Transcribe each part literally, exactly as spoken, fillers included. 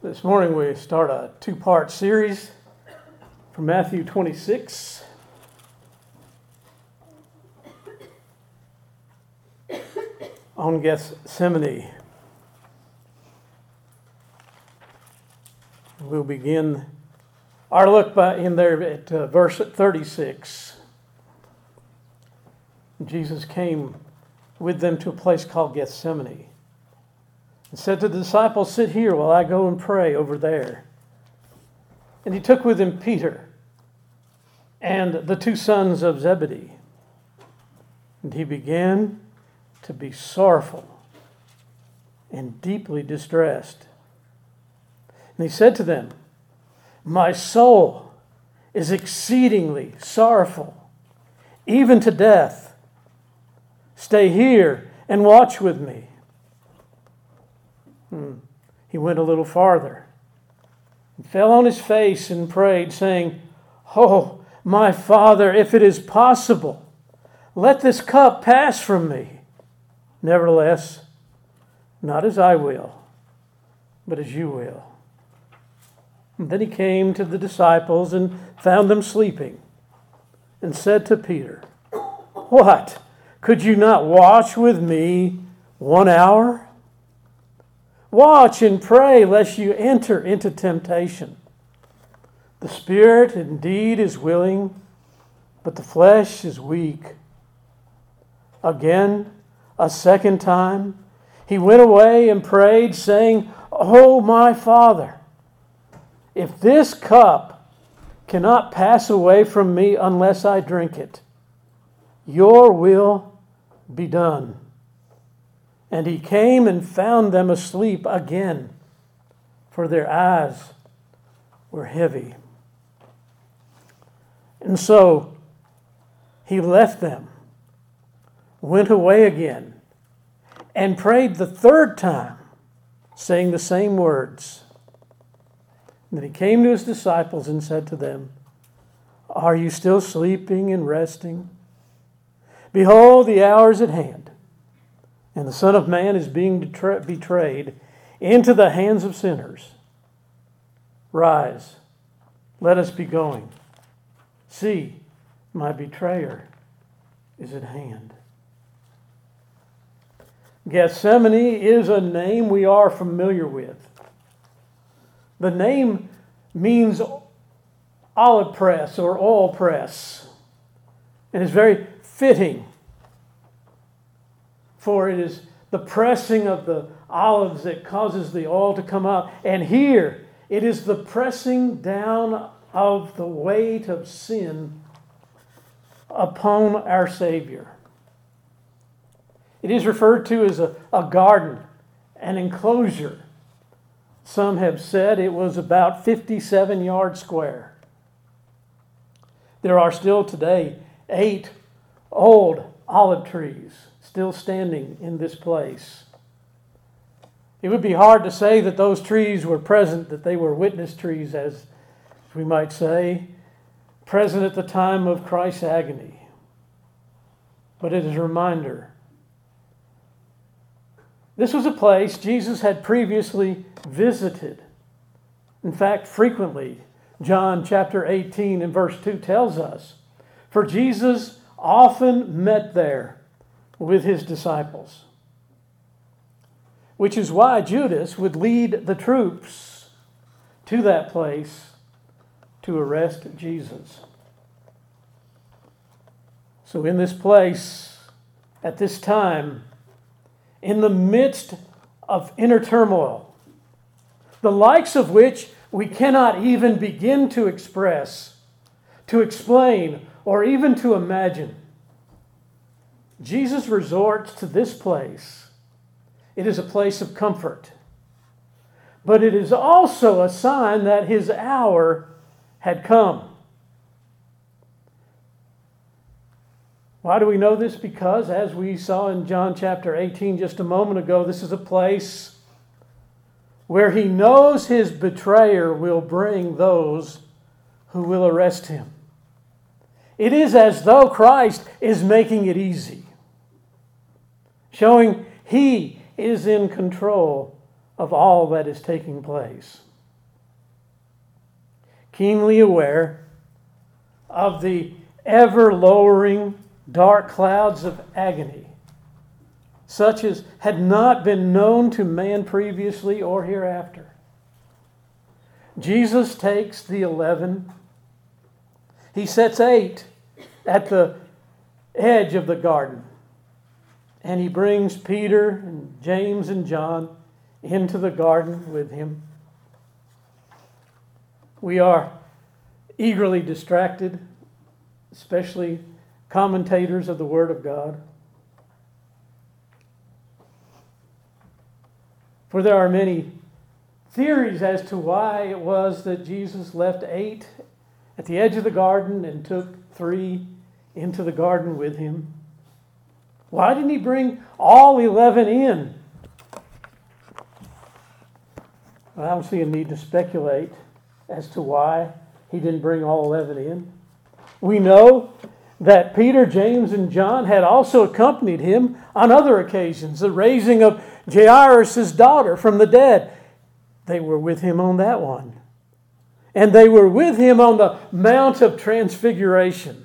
This morning we start a two-part series from Matthew twenty-six. On Gethsemane. We'll begin our look by in there at uh, verse thirty-six. Jesus came with them to a place called Gethsemane and said to the disciples, "Sit here while I go and pray over there." And he took with him Peter and the two sons of Zebedee. And he began to be sorrowful and deeply distressed. And he said to them, "My soul is exceedingly sorrowful, even to death. Stay here and watch with me." Hmm. He went a little farther and fell on his face and prayed, saying, "Oh, my Father, if it is possible, let this cup pass from me. Nevertheless, not as I will, but as you will." And then he came to the disciples and found them sleeping and said to Peter, "What? Could you not watch with me one hour? Watch and pray lest you enter into temptation. The spirit indeed is willing, but the flesh is weak." Again, a second time, he went away and prayed, saying, "Oh, my Father, if this cup cannot pass away from me unless I drink it, your will be done." And he came and found them asleep again, for their eyes were heavy. And so he left them, went away again, and prayed the third time, saying the same words. And then he came to his disciples and said to them, "Are you still sleeping and resting? Behold, the hour is at hand, and the Son of Man is being betrayed into the hands of sinners. Rise, let us be going. See, my betrayer is at hand." Gethsemane is a name we are familiar with. The name means olive press or oil press, and is very fitting, for it is the pressing of the olives that causes the oil to come out. And here, it is the pressing down of the weight of sin upon our Savior. It is referred to as a, a garden, an enclosure. Some have said it was about fifty-seven yards square. There are still today eight old olive trees still standing in this place. It would be hard to say that those trees were present, that they were witness trees, as we might say, present at the time of Christ's agony. But it is a reminder. This was a place Jesus had previously visited. In fact, frequently. John chapter eighteen and verse two tells us, "For Jesus often met there with his disciples," which is why Judas would lead the troops to that place to arrest Jesus. So in this place, at this time, in the midst of inner turmoil, the likes of which we cannot even begin to express, to explain, or even to imagine, Jesus resorts to this place. It is a place of comfort, but it is also a sign that his hour had come. Why do we know this? Because, as we saw in John chapter eighteen just a moment ago, this is a place where he knows his betrayer will bring those who will arrest him. It is as though Christ is making it easy, showing he is in control of all that is taking place. keenly aware of the ever-lowering dark clouds of agony, such as had not been known to man previously or hereafter. Jesus takes the eleven. He sets eight at the edge of the garden. And he brings Peter and James and John into the garden with him. We are eagerly distracted, especially commentators of the Word of God. For there are many theories as to why it was that Jesus left eight at the edge of the garden and took three into the garden with him. Why didn't he bring all eleven in? Well, I don't see a need to speculate as to why he didn't bring all eleven in. We know that Peter, James, and John had also accompanied him on other occasions. The raising of Jairus' daughter from the dead. They were with him on that one. And they were with him on the Mount of Transfiguration.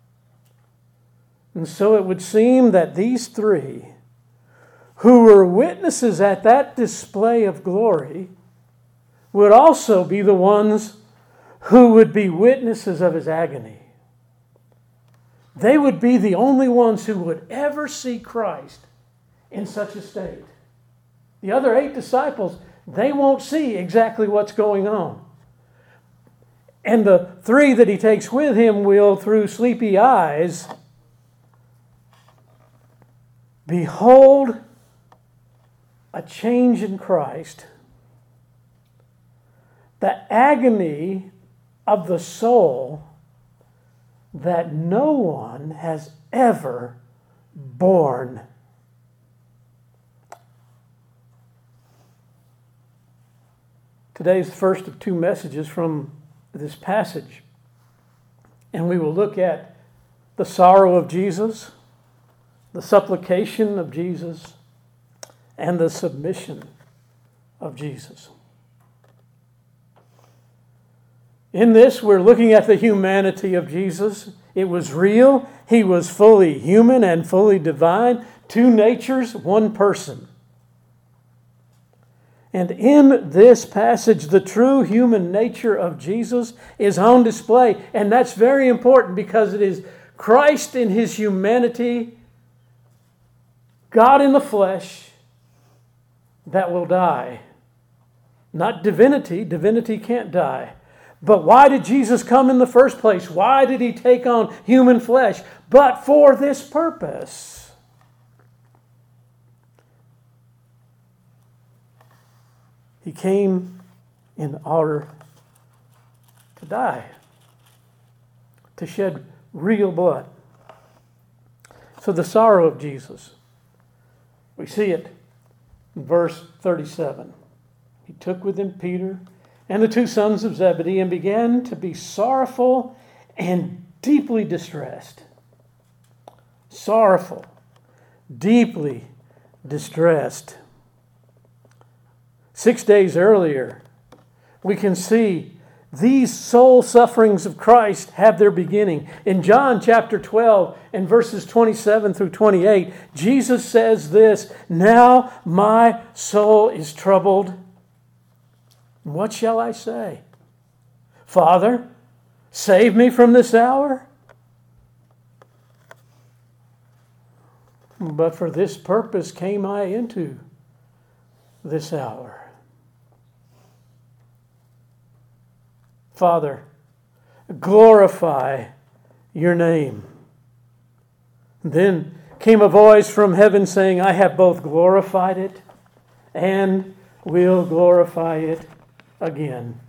And so it would seem that these three, who were witnesses at that display of glory, would also be the ones who would be witnesses of his agony. They would be the only ones who would ever see Christ in such a state. The other eight disciples, they won't see exactly what's going on. And the three that he takes with him will, through sleepy eyes, behold a change in Christ. The agony of the soul that no one has ever borne. Today is the first of two messages from this passage. And we will look at the sorrow of Jesus, the supplication of Jesus, and the submission of Jesus. In this, we're looking at the humanity of Jesus. It was real. He was fully human and fully divine. Two natures, one person. And in this passage, the true human nature of Jesus is on display. And that's very important because it is Christ in his humanity, God in the flesh, that will die. Not divinity. Divinity can't die. But why did Jesus come in the first place? Why did he take on human flesh? But for this purpose. He came in order to die, to shed real blood. So the sorrow of Jesus, we see it in verse thirty-seven. He took with him Peter and the two sons of Zebedee and began to be sorrowful and deeply distressed. Sorrowful, deeply distressed. Six days earlier, we can see these soul sufferings of Christ have their beginning. In John chapter twelve and verses twenty-seven through twenty-eight, Jesus says this, "Now my soul is troubled. What shall I say? Father, save me from this hour? But for this purpose came I into this hour." Father, glorify your name. Then came a voice from heaven saying, "I have both glorified it and will glorify it again."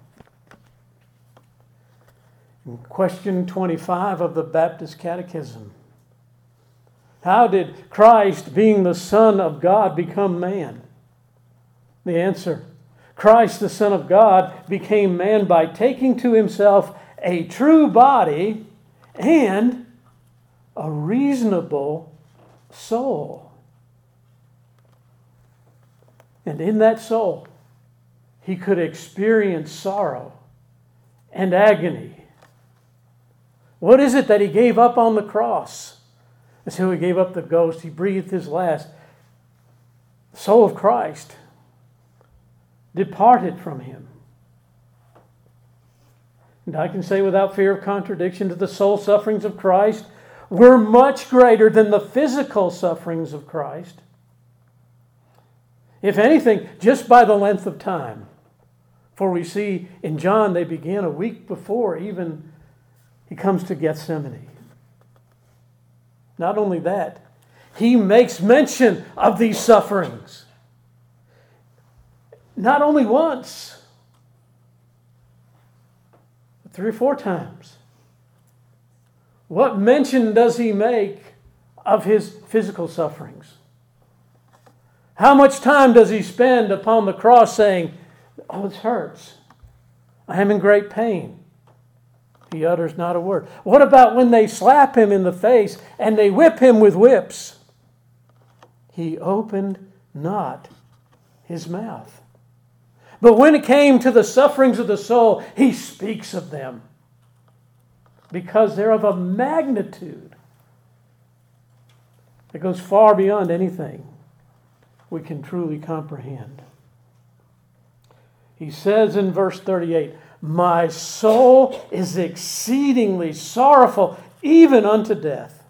In question twenty-five of the Baptist Catechism, how did Christ, being the Son of God, become man? The answer, Christ, the Son of God, became man by taking to himself a true body and a reasonable soul. And in that soul, he could experience sorrow and agony. What is it that he gave up on the cross? That's who he gave up the ghost. He breathed his last. The soul of Christ departed from him. And I can say without fear of contradiction that the soul sufferings of Christ were much greater than the physical sufferings of Christ. If anything, just by the length of time. For we see in John they begin a week before even he comes to Gethsemane. Not only that, he makes mention of these sufferings. Not only once, but three or four times. What mention does he make of his physical sufferings? How much time does he spend upon the cross saying, "Oh, this hurts. I am in great pain"? He utters not a word. What about when they slap him in the face and they whip him with whips? He opened not his mouth. But when it came to the sufferings of the soul, he speaks of them because they're of a magnitude that goes far beyond anything we can truly comprehend. He says in verse thirty-eight, "My soul is exceedingly sorrowful, even unto death."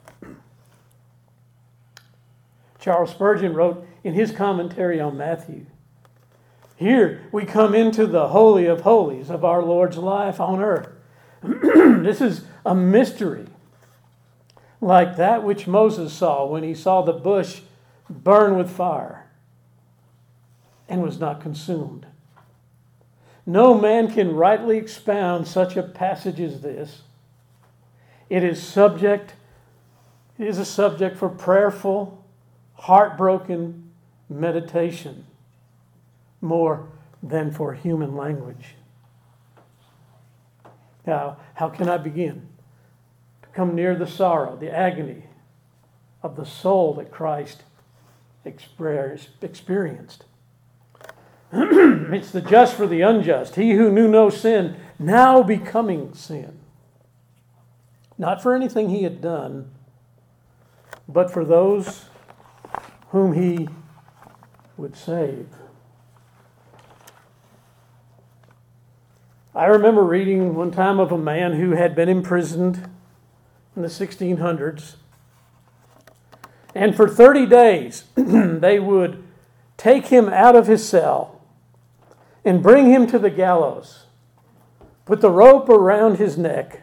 Charles Spurgeon wrote in his commentary on Matthew, "Here we come into the Holy of Holies of our Lord's life on earth. This is a mystery, like that which Moses saw when he saw the bush burn with fire and was not consumed. No man can rightly expound such a passage as this. It is subject, it is a subject for prayerful, heartbroken meditation more than for human language." Now, how can I begin to come near the sorrow, the agony of the soul that Christ experienced? It's the just for the unjust. He who knew no sin, now becoming sin. Not for anything he had done, but for those whom he would save. I remember reading one time of a man who had been imprisoned in the sixteen hundreds. And for thirty days, they would take him out of his cell and bring him to the gallows, put the rope around his neck,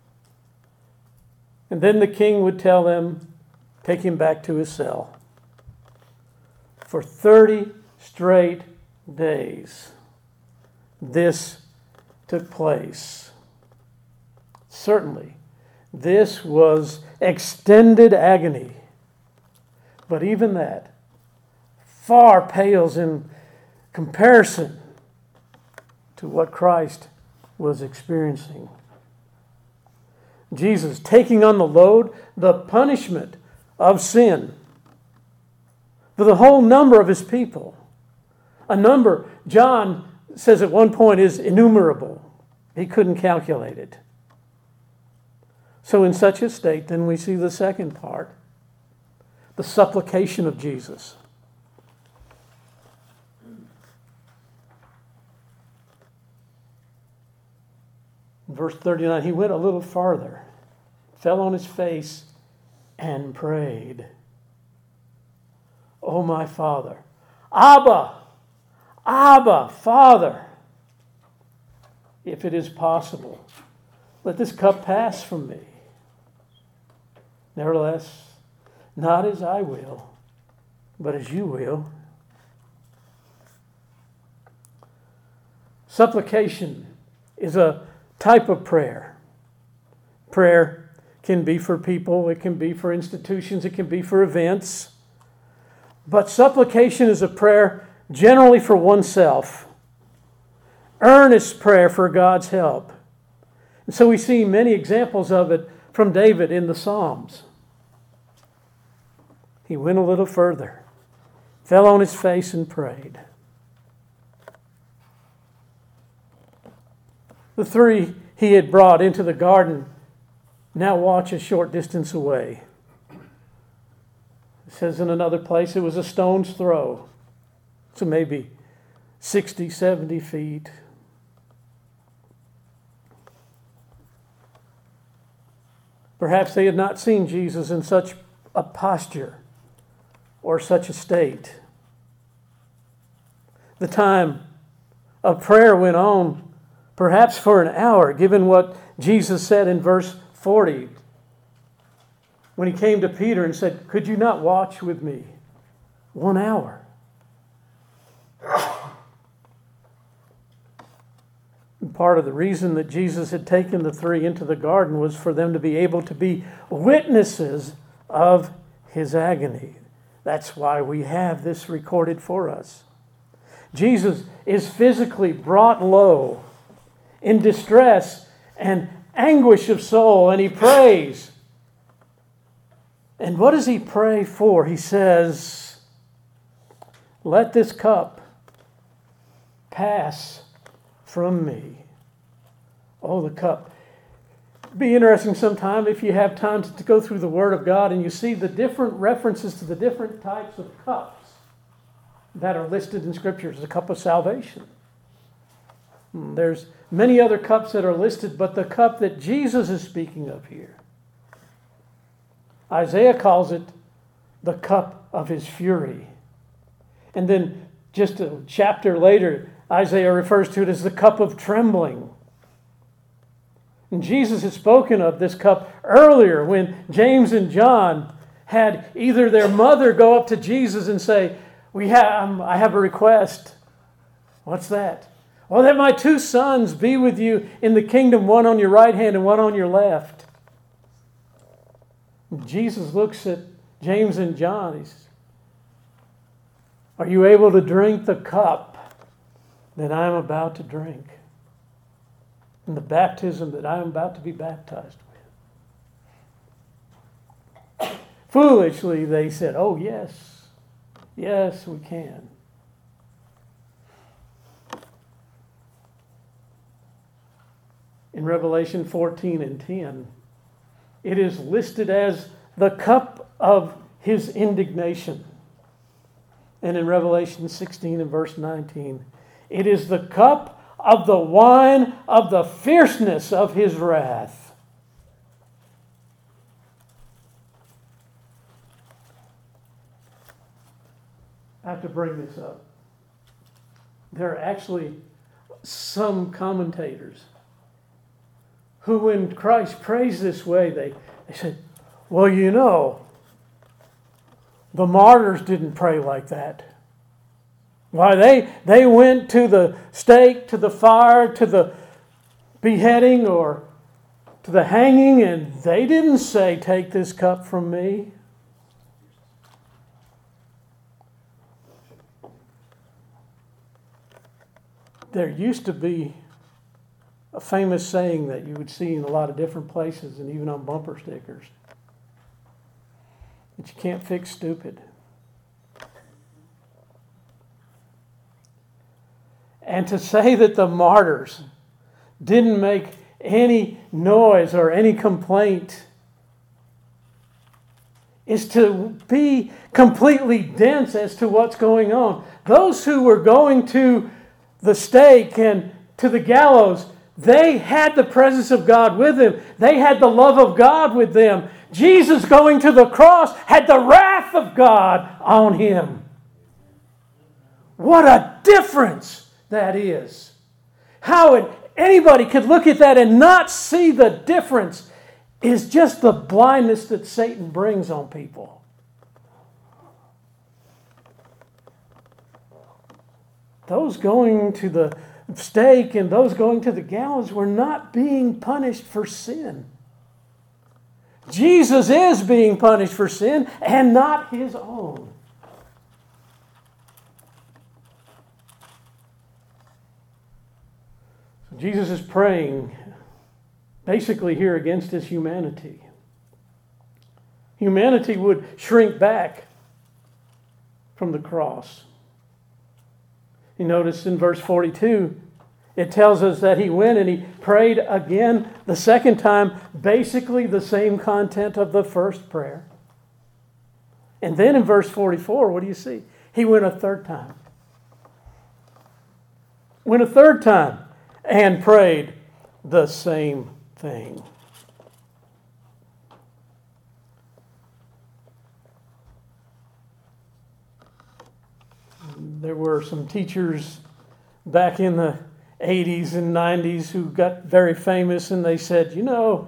and then the king would tell them, take him back to his cell. For thirty straight days, this took place. Certainly, this was extended agony. But even that far pales in comparison to what Christ was experiencing. Jesus taking on the load, the punishment of sin for the whole number of his people. A number, John says at one point, is innumerable. He couldn't calculate it. So in such a state, then we see the second part, the supplication of Jesus. Verse thirty-nine, he went a little farther, fell on his face, and prayed. "Oh, my Father, Abba, Abba, Father, if it is possible, let this cup pass from me. Nevertheless, not as I will, but as you will." Supplication is a type of prayer. Prayer can be for people, it can be for institutions, it can be for events. But supplication is a prayer generally for oneself. Earnest prayer for God's help. And so we see many examples of it from David in the Psalms. He went a little further, fell on his face and prayed. The three he had brought into the garden now watch a short distance away. It says in another place it was a stone's throw. So maybe sixty, seventy feet. Perhaps they had not seen Jesus in such a posture or such a state. The time of prayer went on perhaps for an hour, given what Jesus said in verse forty when he came to Peter and said, "Could you not watch with me one hour?" And part of the reason that Jesus had taken the three into the garden was for them to be able to be witnesses of his agony. That's why we have this recorded for us. Jesus is physically brought low in distress and anguish of soul, and he prays. And what does he pray for? He says, "Let this cup pass from me." Oh, the cup. It'd be interesting sometime if you have time to, to go through the Word of God and you see the different references to the different types of cups that are listed in Scripture. The cup of salvation. There's many other cups that are listed, but the cup that Jesus is speaking of here, Isaiah calls it the cup of his fury. And then just a chapter later, Isaiah refers to it as the cup of trembling. And Jesus has spoken of this cup earlier when James and John had either their mother go up to Jesus and say, "We have, I have a request." What's that? "Well, that my two sons be with you in the kingdom, one on your right hand and one on your left." And Jesus looks at James and John. He says, "Are you able to drink the cup that I am about to drink? And the baptism that I am about to be baptized with?" Foolishly, they said, "Oh, yes. Yes, we can." In Revelation fourteen and ten, it is listed as the cup of his indignation. And in Revelation sixteen and verse nineteen, it is the cup of the wine of the fierceness of his wrath. I have to bring this up. There are actually some commentators who, when Christ prays this way, they, they said, "Well, you know, the martyrs didn't pray like that. Why, they, they went to the stake, to the fire, to the beheading, or to the hanging, and they didn't say, 'Take this cup from me.'" There used to be a famous saying that you would see in a lot of different places and even on bumper stickers, that you can't fix stupid. And to say that the martyrs didn't make any noise or any complaint is to be completely dense as to what's going on. Those who were going to the stake and to the gallows, they had the presence of God with them. They had the love of God with them. Jesus going to the cross had the wrath of God on him. What a difference that is. How it, anybody could look at that and not see the difference is just the blindness that Satan brings on people. Those going to the stake and those going to the gallows were not being punished for sin. Jesus is being punished for sin and not his own. So Jesus is praying basically here against his humanity. Humanity would shrink back from the cross. You notice in verse forty-two, It tells us that he went and he prayed again the second time, basically the same content of the first prayer. And then in verse forty-four, what do you see? He went a third time. Went a third time and prayed the same thing. There were some teachers back in the eighties and nineties who got very famous, and they said, you know,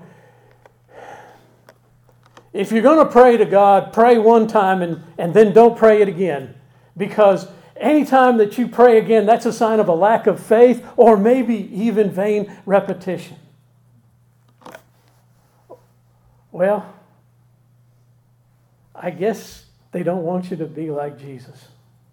if you're going to pray to God, pray one time and, and then don't pray it again. Because anytime that you pray again, that's a sign of a lack of faith or maybe even vain repetition. Well, I guess they don't want you to be like Jesus.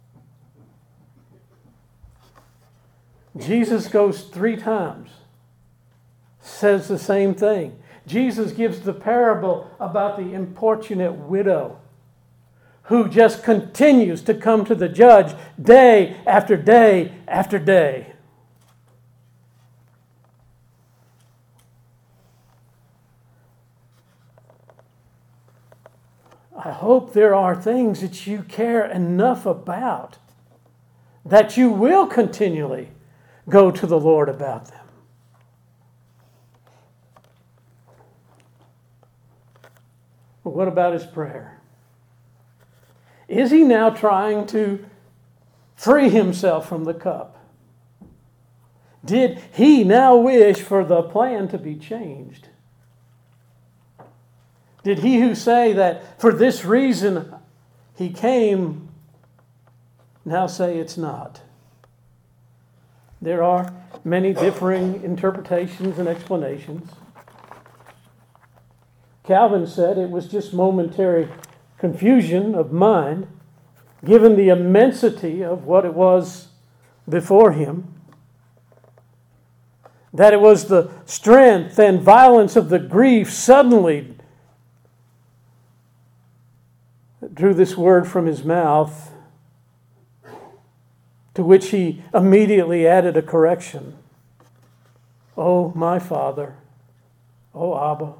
Jesus goes three times, says the same thing. Jesus gives the parable about the importunate widow who just continues to come to the judge day after day after day. I hope there are things that you care enough about that you will continually go to the Lord about them. But what about his prayer? Is he now trying to free himself from the cup? Did he now wish for the plan to be changed? Did he who say that for this reason he came now say it's not? There are many differing interpretations and explanations. Calvin said it was just momentary confusion of mind, given the immensity of what it was before him. That it was the strength and violence of the grief suddenly that drew this word from his mouth, to which he immediately added a correction. Oh, my Father. Oh, Abba.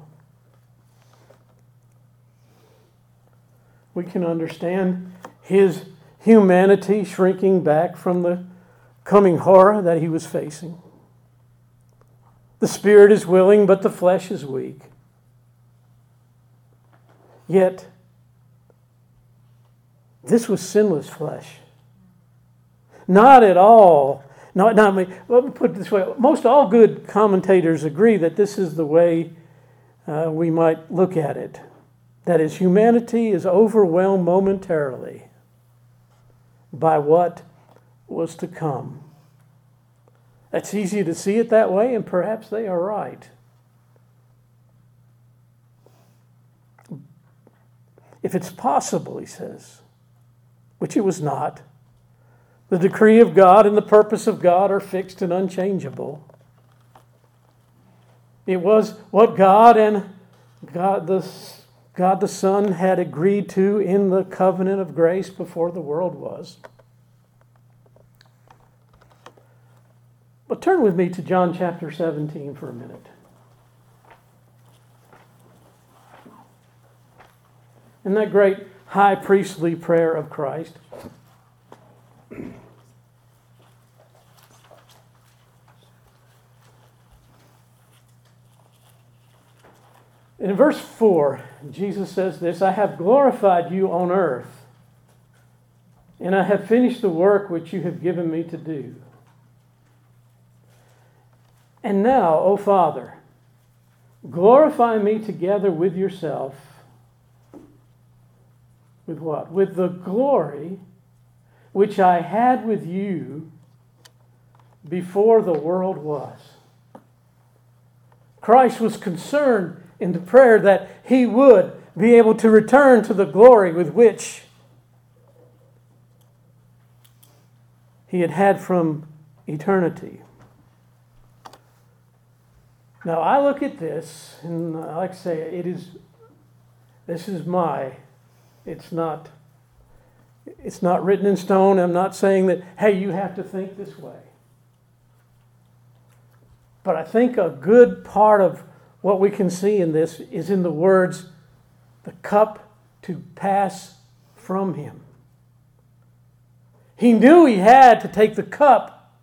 We can understand his humanity shrinking back from the coming horror that he was facing. The spirit is willing, but the flesh is weak. Yet, this was sinless flesh. Not at all. Not, not, let me put it this way. Most all good commentators agree that this is the way uh, we might look at it. That is, humanity is overwhelmed momentarily by what was to come. It's easy to see it that way, and perhaps they are right. If it's possible, he says, which it was not, the decree of God and the purpose of God are fixed and unchangeable. It was what God and God the, God the Son had agreed to in the covenant of grace before the world was. But turn with me to John chapter seventeen for a minute. In that great high priestly prayer of Christ, in verse four, Jesus says this, I have glorified you on earth, and I have finished the work which you have given me to do. And now, O Father, glorify me together with yourself. With what? With the glory which I had with you before the world was. Christ was concerned in the prayer that he would be able to return to the glory with which he had had from eternity. Now I look at this, and like I say, it is, this is my, it's not, it's not written in stone. I'm not saying that, hey, you have to think this way. But I think a good part of what we can see in this is in the words, the cup to pass from him. He knew he had to take the cup,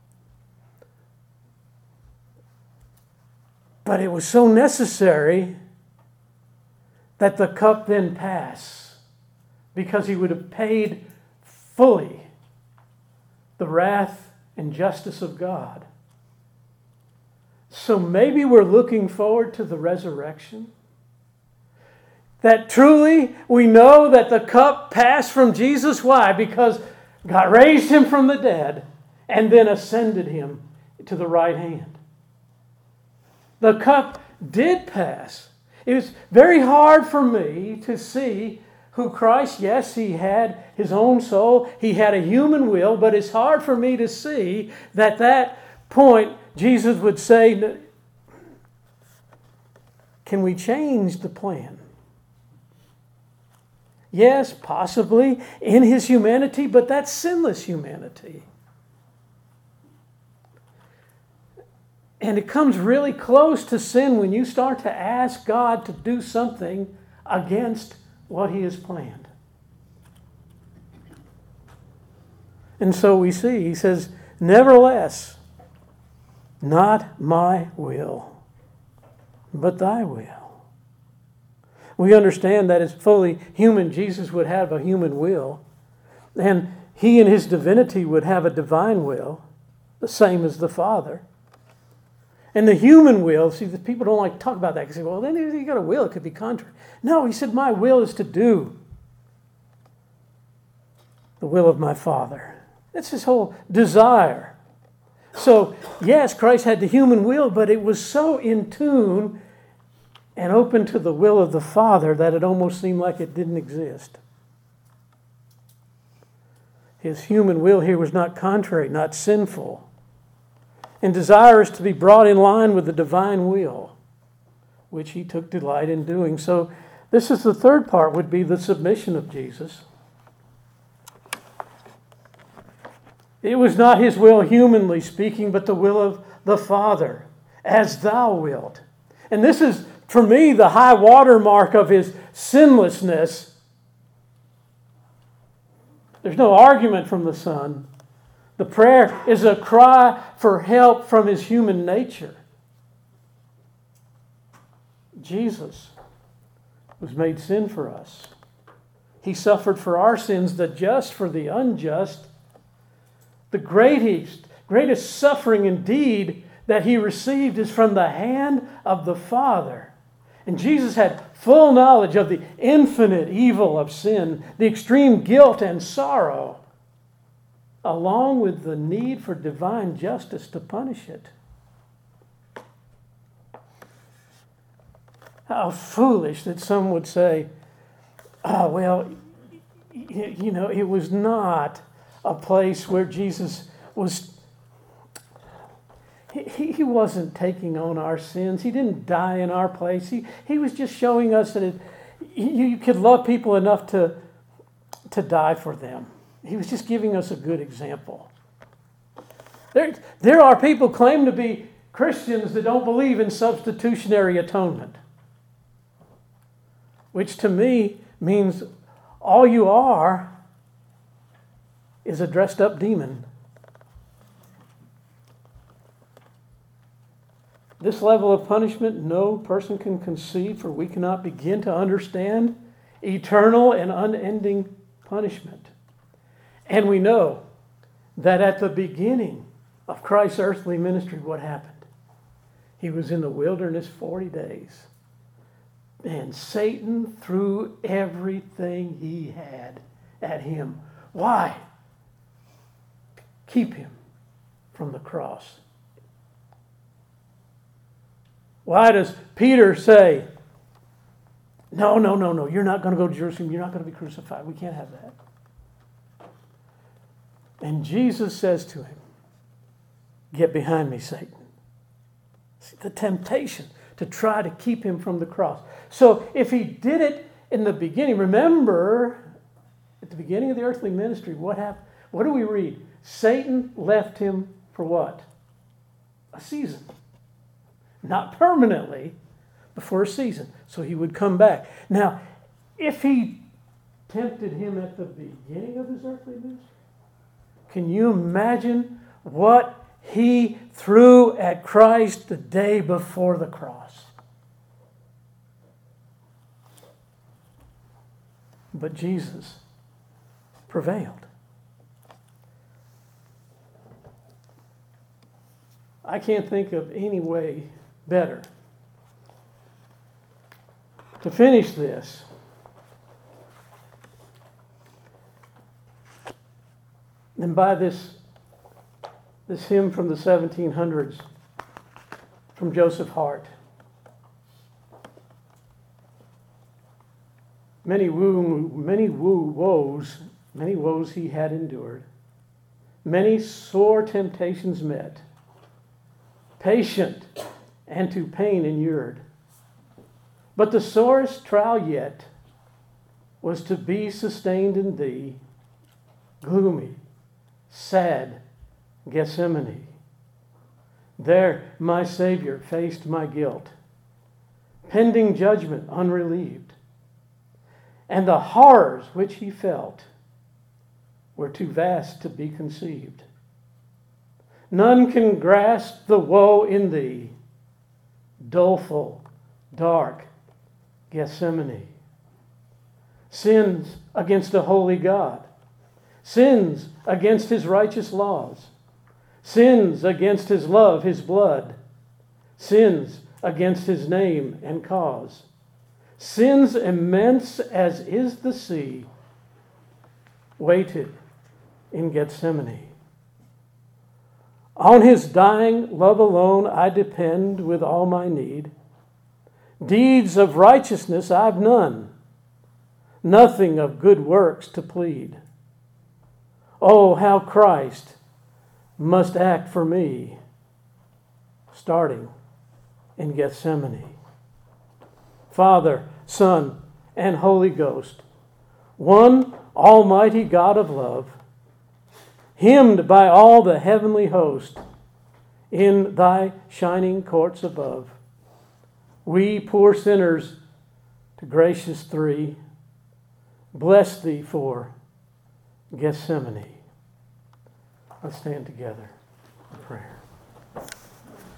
but it was so necessary that the cup then pass, because he would have paid fully the wrath and justice of God. So maybe we're looking forward to the resurrection. That truly we know that the cup passed from Jesus. Why? Because God raised him from the dead and then ascended him to the right hand. The cup did pass. It was very hard for me to see who Christ, yes, he had his own soul, he had a human will, but it's hard for me to see that that point Jesus would say, can we change the plan? Yes, possibly in his humanity, but that's sinless humanity. And it comes really close to sin when you start to ask God to do something against what he has planned. And so we see, he says, nevertheless, not my will, but thy will. We understand that as fully human, Jesus would have a human will, and he in his divinity would have a divine will, the same as the Father. And the human will, see, the people don't like to talk about that because they say, well, then you got a will, it could be contrary. No, he said, my will is to do the will of my Father. That's his whole desire. So, yes, Christ had the human will, but it was so in tune and open to the will of the Father that it almost seemed like it didn't exist. His human will here was not contrary, not sinful, and desirous to be brought in line with the divine will, which he took delight in doing. So this is the third part, would be the submission of Jesus. It was not his will humanly speaking, but the will of the Father, as thou wilt. And this is, for me, the high watermark of his sinlessness. There's no argument from the Son. The prayer is a cry for help from his human nature. Jesus was made sin for us. He suffered for our sins, the just for the unjust. The greatest, greatest suffering indeed that he received is from the hand of the Father. And Jesus had full knowledge of the infinite evil of sin, the extreme guilt and sorrow, along with the need for divine justice to punish it. How foolish that some would say, oh, well, you know, it was not a place where Jesus was, he, he wasn't taking on our sins. He didn't die in our place. He, he was just showing us that it, you, you could love people enough to, to die for them. He was just giving us a good example. There, there are people claim to be Christians that don't believe in substitutionary atonement, which to me means all you are is a dressed up demon. This level of punishment no person can conceive, for we cannot begin to understand eternal and unending punishment. And we know that at the beginning of Christ's earthly ministry, what happened? He was in the wilderness forty days. And Satan threw everything he had at him. Why? To keep him from the cross. Why does Peter say, no, no, no, no, you're not going to go to Jerusalem. You're not going to be crucified. We can't have that. And Jesus says to him, get behind me, Satan. See, the temptation to try to keep him from the cross. So if he did it in the beginning, remember, at the beginning of the earthly ministry, what happened? What do we read? Satan left him for what? A season. not permanently, but for a season. So he would come back. Now, if he tempted him at the beginning of his earthly ministry, can you imagine what he threw at Christ the day before the cross? But Jesus prevailed. I can't think of any way better to finish this than by this, this hymn from the seventeen hundreds from Joseph Hart. Many woo, many woo woes, many woes he had endured, many sore temptations met, patient and to pain inured. But the sorest trial yet was to be sustained in thee, gloomy, sad Gethsemane. There my Savior faced my guilt, pending judgment unrelieved, and the horrors which he felt were too vast to be conceived. None can grasp the woe in thee, doleful, dark Gethsemane. Sins against a holy God, sins against his righteous laws, sins against his love, his blood, sins against his name and cause, sins immense as is the sea, waited in Gethsemane. On his dying love alone I depend with all my need. Deeds of righteousness I've none, nothing of good works to plead. Oh, how Christ must act for me, starting in Gethsemane. Father, Son, and Holy Ghost, one almighty God of love, hymned by all the heavenly host in thy shining courts above. We poor sinners to gracious three, bless thee for Gethsemane. Let's stand together in prayer.